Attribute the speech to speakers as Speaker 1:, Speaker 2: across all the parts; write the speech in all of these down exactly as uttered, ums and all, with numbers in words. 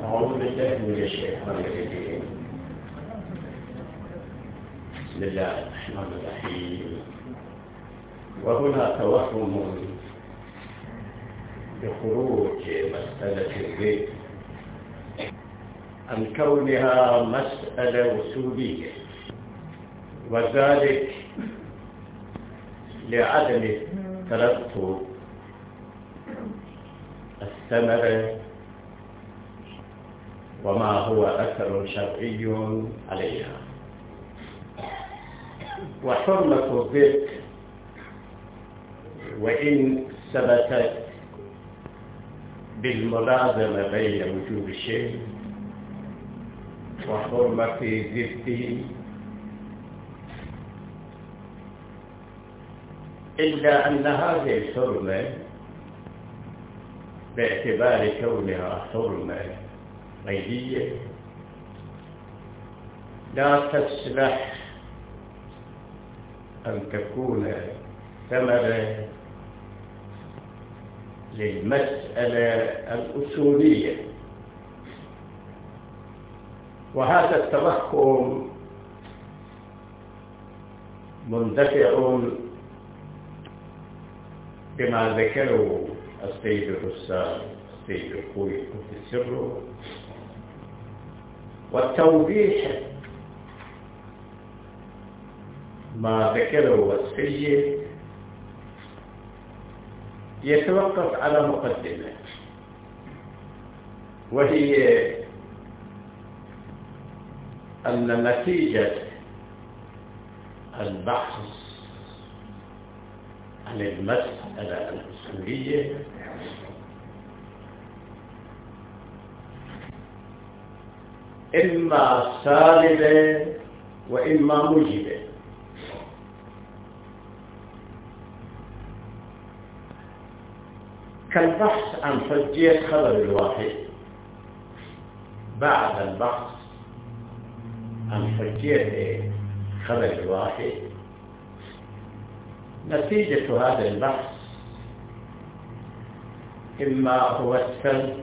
Speaker 1: أعوذ بالله من الشيطان الرجيم. بسم الله الرحمن الرحيم. وهنا توهم بخروج مسألة البيت عن كونها مسألة وصولية، وذلك لعدم ترتب الثمرة وما هو أثر شرعي عليها. وحرمة الذكر وإن ثبتت بالملازمة بين وجوب الشيء وحرمة ضده، إلا أن هذه الحرمة باعتبار كونها حرمة غيبية لا تصلح أن تكون ثمرة للمسألة الأصولية. وهذا التوهم مندفع بما ذكره السيد الرسال السيد الخوي قدس سره، والتوضيح ما ذكره السيد يتوقف على مقدمة، وهي أن نتيجة البحث عن المسألة الأصولية إما سالبة وإما موجبة. كالبحث عن حجية خبر الواحد. بعد البحث عن حجية خبر الواحد نتيجة هذا البحث إما هو السلب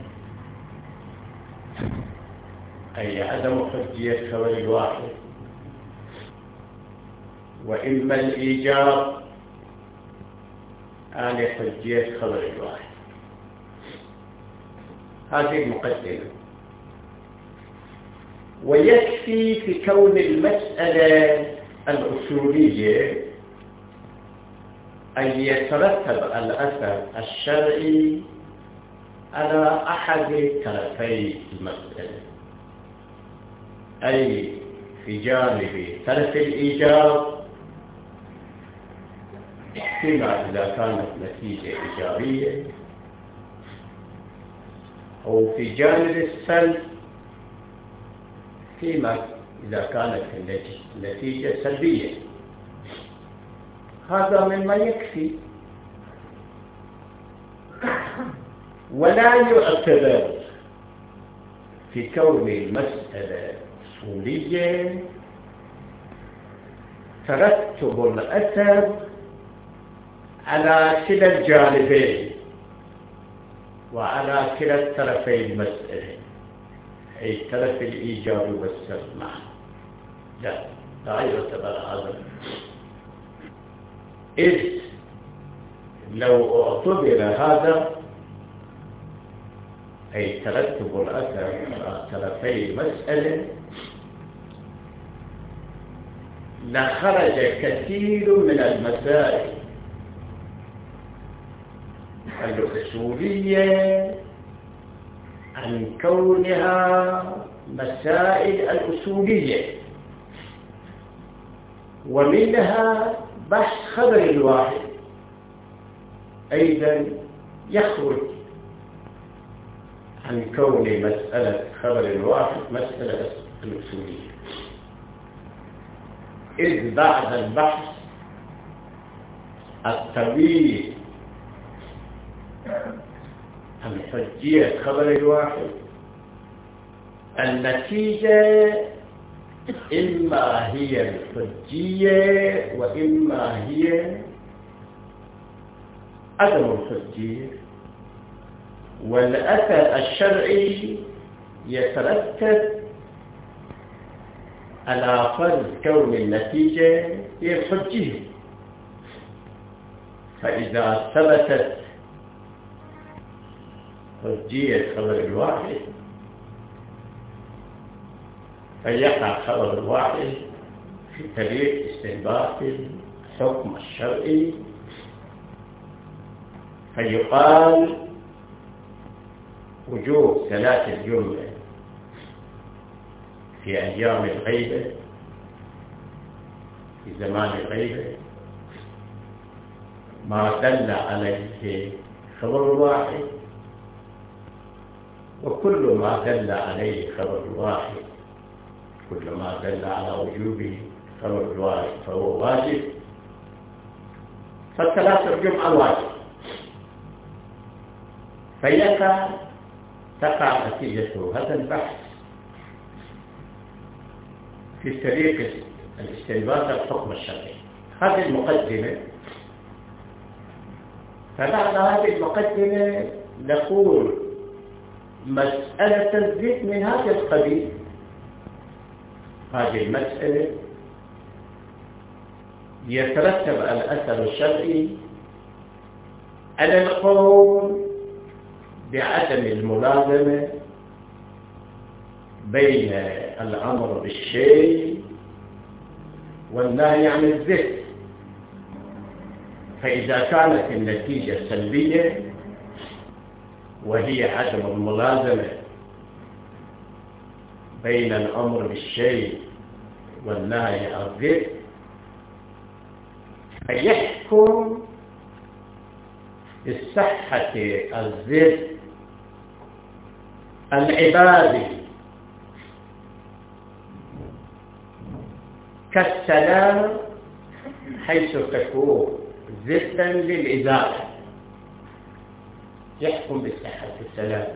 Speaker 1: أي عدم حجية خبر الواحد، وإما الإيجاب عن حجية خبر الواحد. هذه المقدمة. ويكفي في كون المسألة الأصولية أن يترتب الأثر الشرعي على أحد طرفي المسألة، أي في جانب طرف الإيجاب فيما إذا كانت نتيجة إيجابية، أو في جانب السلب فيما إذا كانت النتيجة سلبية. هذا مما يكفي، ولا يعتبر في كون المسألة أصولية ترتب الأثر على كلا الجانبين وعلى كلا الطرفي المسألة، أي طرف الإيجاب والسلب معا. لا لا يعتبر هذا، إذ لو اعتبر هذا أي ترتب الأثر على طرفي المسألة لخرج كثير من المسائل الأصولية عن كونها مسائل الأصولية، ومنها بحث خبر الواحد أيضا يخرج عن كون مسألة خبر الواحد مسألة الأصولية، إذ بعد البحث الطويل عن حجية خبر الواحد النتيجة إما هي الحجية وإما هي عدم الحجية، والأثر الشرعي يترتب على فرض كون النتيجة هي الحجية. فإذا ثبتت حجية خبر الواحد فيقع خبر الواحد في طريق استنباط الحكم الشرعي، فيقال وجوب ثلاث الجملة في أيام الغيبة في زمان الغيبة ما دل عليه خبر الواحد، وكل ما دل عليه خبر الواحد كل ما دل على وجوبه خبر الواحد فهو واجب. فالثلاث الجمعة واجب، فيقع تقع نتيجة هذا البحث في طريق الاستنباط الحكم الشرعي. هذه المقدمة. فبعد هذه المقدمة نقول مسألة الذكر من هذا القبيل. هذه المسألة يترتب الأثر الشرعي على القول بعدم الملازمة بين الأمر بالشيء والنهي عن الذكر. فإذا كانت النتيجة سلبية وهي عدم الملازمة بين الأمر بالشيء والنهي عن الذكر، فيحكم بصحة الذكر العبادي كالسلام، حيث تكون ضدا للإزالة، يحكم بصحة السلام.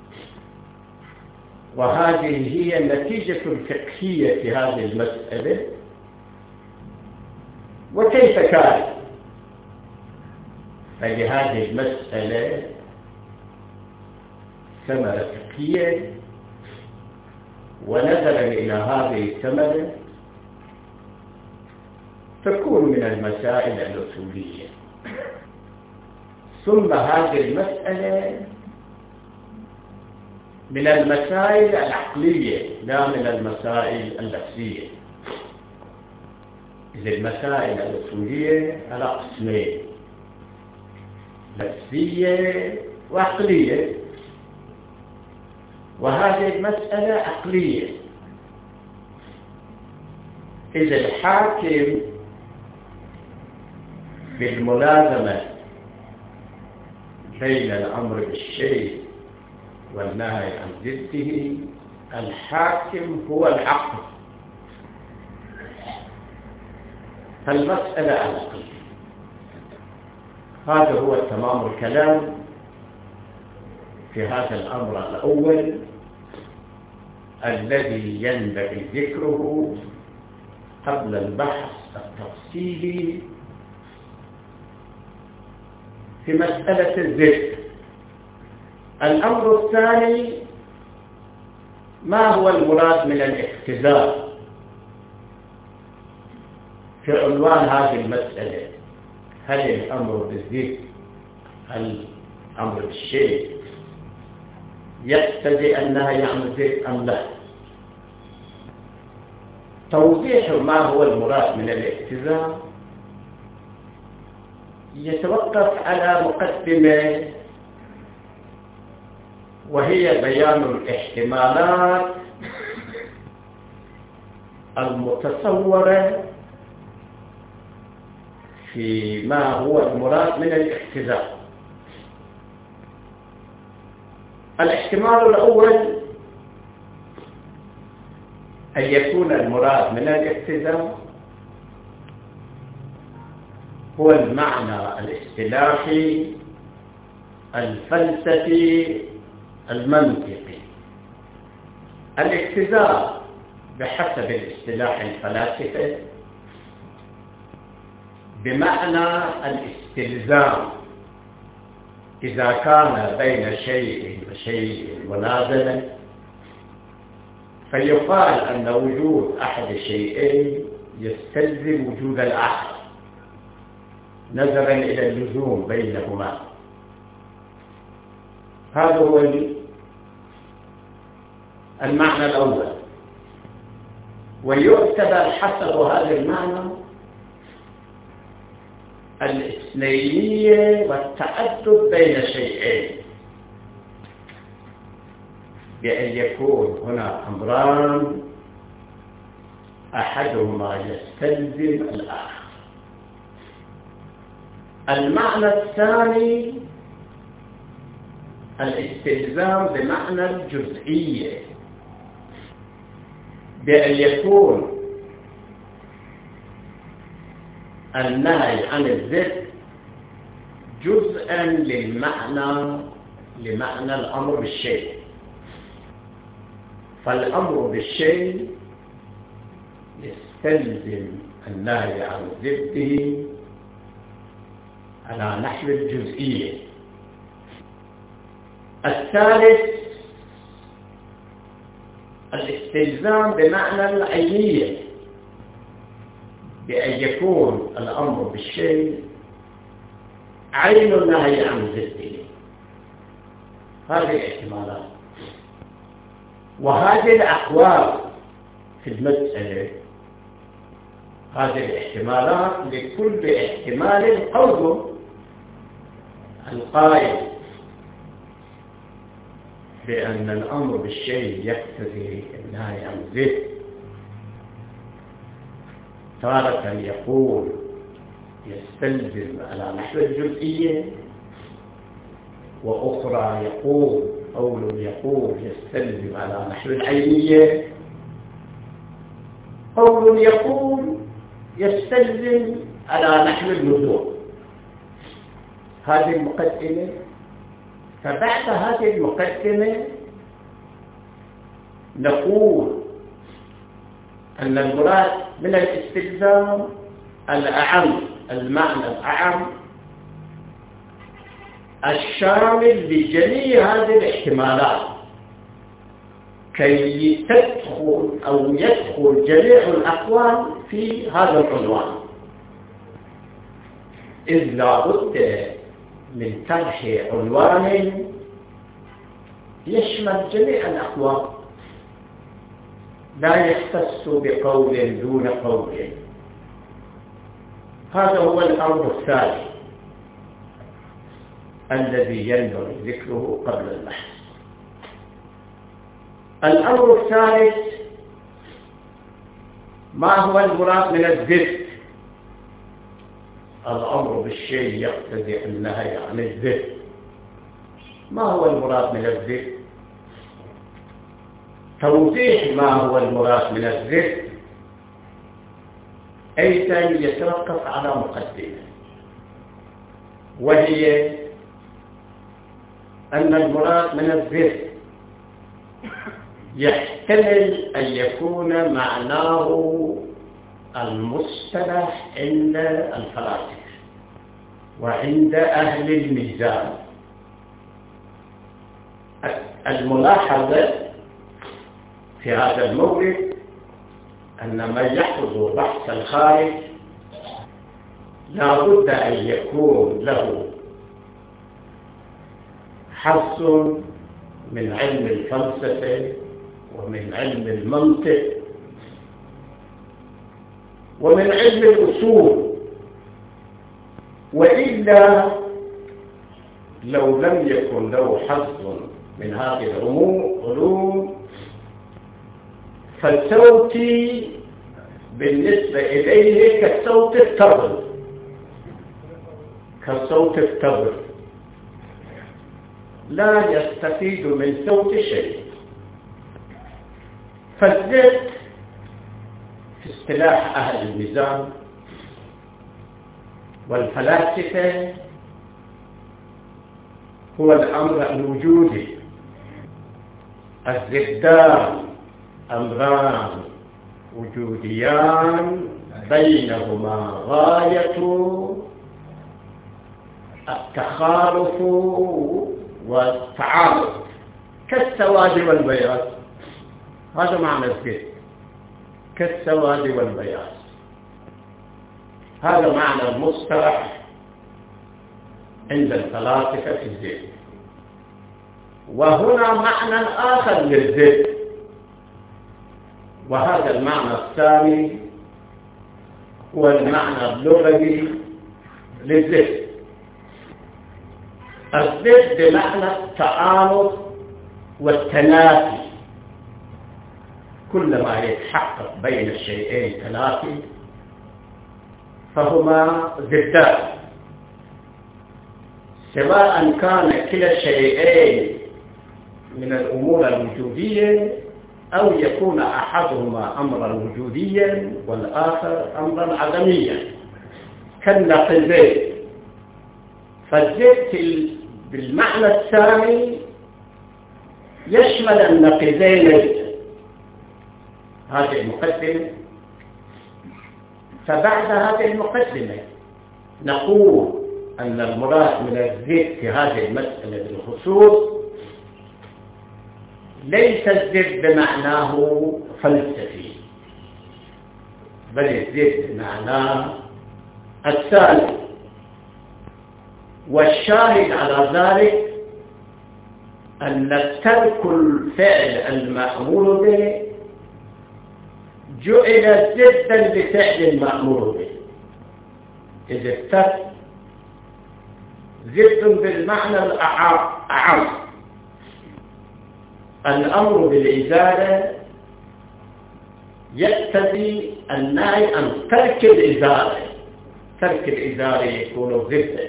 Speaker 1: وهذه هي النتيجة الفقهية في هذه المسألة. وكيف كان؟ فلهذه المسألة ثمرة فقهية، ونظرا إلى هذه الثمرة تكون من المسائل الأصولية. ثم هذه المسألة من المسائل العقلية لا من المسائل اللفظية. إذا المسائل الأصولية على قسمين: لفظية وعقلية. وهذه المسألة عقلية. إذا الحاكم بالملازمة بين الأمر بالشيء والنهي عن ضده، الحاكم هو العقل. فالمسألة العقل. هذا هو تمام الكلام في هذا الأمر الأول الذي ينبغي ذكره قبل البحث التفصيلي في مسألة الذكر. الأمر الثاني: ما هو المراد من الاختزال في عنوان هذه المسألة؟ هل الأمر بالذكر الأمر بالشيء يقتضي النهي عن الذكر أم لا؟ توضيح ما هو المراد من الاختزال يتوقف على مقدمة، وهي بيان الاحتمالات المتصورة في ما هو المراد من الاختزال. الاحتمال الأول أن يكون المراد من الاختزال هو المعنى الاصطلاحي الفلسفي المنطقي. الاختزال بحسب الاصطلاح الفلاسفي بمعنى الاستلزام، إذا كان بين شيء وشيء ملازمة فيقال أن وجود أحد الشيئين يستلزم وجود الآخر نظرا إلى اللزوم بينهما. هذا هو المعنى الأول. ويعتبر حسب هذا المعنى الاثنينية والتعدد بين شيئين، بأن يكون هنا أمران أحدهما يستلزم الآخر. المعنى الثاني الاستلزام بمعنى الجزئية، بأن يكون النهي عن الضد جزءا للمعنى لمعنى الأمر بالشيء، فالأمر بالشيء يستلزم النهي عن ضده على نحو الجزئية. الثالث الاستلزام بمعنى العينية، بأن يكون الأمر بالشيء عين النهي عن ضده. هذه الاحتمالات وهذه الأقوال في المسألة، هذه الاحتمالات لكل احتمال قول القائل بأن الأمر بالشيء يقتضي النهي عن ضده. تارة يقول يستلزم على نحو الجزئية، وأخرى يقول قول يقول يستلزم على نحو العينية، قول يقول يستلزم على نحو اللزوم. هذه المقدمة. فبعد هذه المقدمة نقول أن المراد من الاستلزام الأعم، المعنى الأعم الشامل لجميع هذه الاحتمالات، كي تدخل أو يدخل جميع الأقوال في هذا العنوان، إذ لا بد من طرح عنوان يشمل جميع الأقوال، لا يختص بقول دون قول. هذا هو الأمر الثاني الذي ينبغي ذكره قبل البحث. الأمر الثالث ما هو المراد من الضد؟ الأمر بالشيء يقتضي النهي عن الضد. ما هو المراد من الضد؟ توضيح ما هو المراد من الضد أيضا يتوقف على مقدمة، وهي أن المراد من الضد يحتمل أن يكون معناه المصطلح عند الفلاسفة وعند أهل الميزان. الملاحظة في هذا المورد أن من يحفظ بحث الخارج لا بد أن يكون له حظ من علم الفلسفة ومن علم المنطق ومن علم الأصول، وإلا لو لم يكن له حظ من هذه العلوم فالصوت بالنسبة إليه كالصوت الطبل كالصوت الطبل لا يستفيد من صوت شيء. فالذات في اصطلاح أهل الميزان والفلاسفة هو الأمر الوجودي. الضدان أمران وجوديان بينهما غاية التخالف والتعارض كالسواد والبياض. هذا معنى الزد، كالسواد والبياض. هذا معنى المصطلح عند الفلاسفة في الزد. وهنا معنى آخر للزد، وهذا المعنى الثاني هو المعنى اللغوي للزد. الزد بمعنى التعارض والتنافي، كلما يتحقق بين الشيئين تنافي فهما ضدان، سواء كان كلا الشيئين من الأمور الوجودية أو يكون أحدهما أمرا وجوديا والآخر أمرا عدميا كالنقيضين. فالزد بالمعنى الثاني يشمل النقيضين. هذه المقدمة. فبعد هذه المقدمة نقول أن المراد من الزد في هذه المسألة بالخصوص ليس الزد بمعناه فلسفي، بل الزد بمعناه الثاني. والشاهد على ذلك أن ترك الفعل المأمور به جعل زدا لفعل المأمور به. إذا الترك زد بالمعنى الأعم، الأمر بالإزالة يقتضي النهي عن ترك الإزالة، ترك الإزالة يكون ضدا،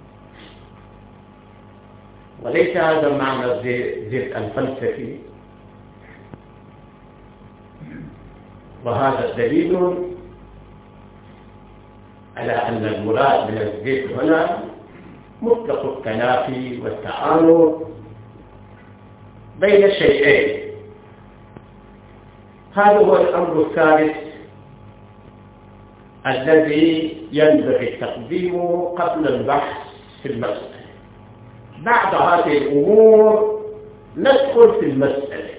Speaker 1: وليس هذا معنى الزد الفلسفي. وهذا دليل على أن المراد من الزد هنا مطلق التنافي والتعارض بين شيئين. هذا هو الأمر الثالث الذي ينبغي تقديمه قبل البحث في المسألة. بعد هذه الأمور ندخل في المسألة،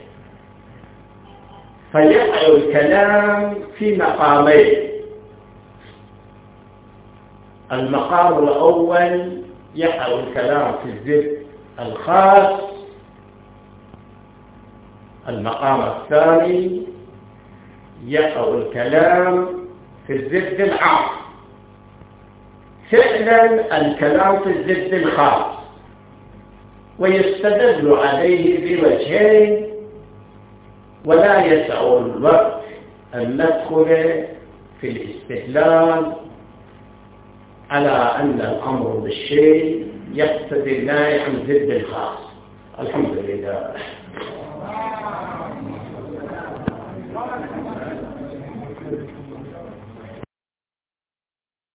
Speaker 1: فيقع الكلام في مقامين. المقام الأول يقع الكلام في الزد الخاص، المقام الثاني يقع الكلام في الزد العام. فعلا الكلام في الزد الخاص، ويستدل عليه بوجهين، ولا يسع الوقت أن ندخل في الاستدلال على أن الأمر بالشيء يقتضي النهي عن الزد الخاص. الحمد لله.